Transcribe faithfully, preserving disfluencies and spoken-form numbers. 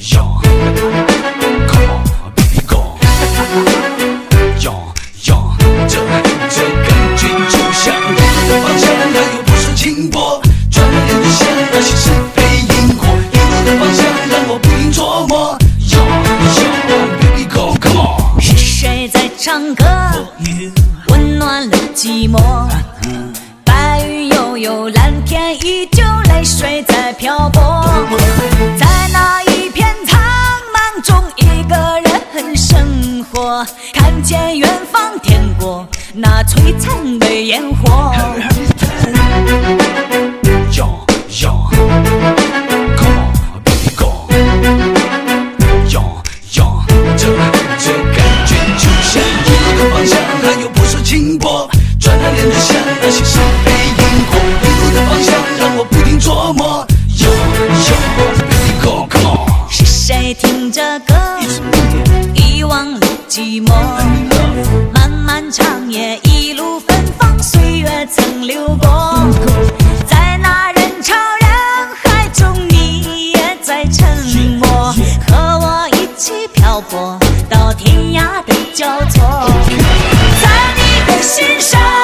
Yo, come on, baby go. Yo, yo, 这这感觉就像一路的方向，它又不是轻薄，转了脸就像那些是非因果，一路的方向让我不停琢磨。Yo, yo, baby go, come on. 是谁在唱歌？温暖了寂寞。白云悠悠，蓝天依旧，泪水在漂泊。在那一片苍茫中，一个人很生活，看见远方天国那璀璨的烟火。 Yo, yo, come on, baby go. Yo, yo, 这这感觉就像一路的方向，它又不是轻薄，转了脸就像那些是非因果，一路的方向让我不停琢磨。Yo, yo, baby go, come on. 是谁听着歌，遗忘了寂寞？漫漫长夜，一路芬芳，岁月曾流过。在那人潮人海中，你也在沉默，和我一起漂泊到天涯的交错。在你的心上。